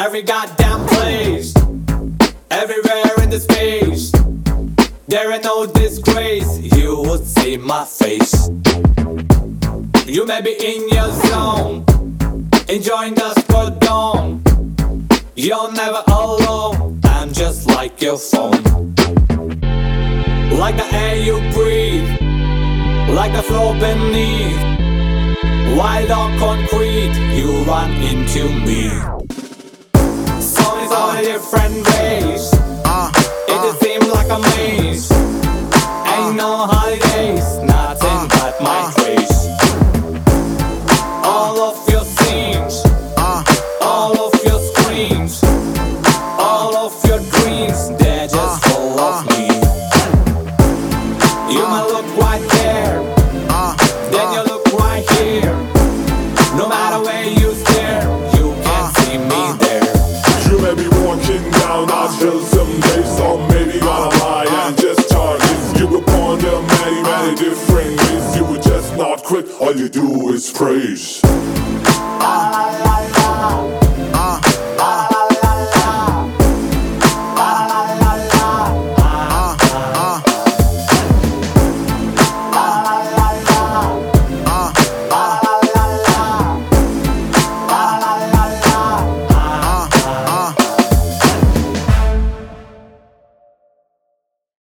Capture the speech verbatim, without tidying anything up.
every goddamn place, everywhere in the space. There ain't no disgrace, you would see my face. You may be in your zone, enjoying the sport dawn. You're never alone, I'm just like your phone. Like the air you breathe, like the floor beneath. Wild on concrete, you run into me. Song is on a different ways. It just seems like a maze. Ain't no holidays, nothing but my grace. All of your scenes, all of your screams, all of your dreams, they're just full of me. You might look right there, then you look right here. No matter where you stare, you can't see me there. You may be walking down our hill some days, or maybe on a lie and just charges. You were born there many, many different ways. You were just not quick, all you do is praise.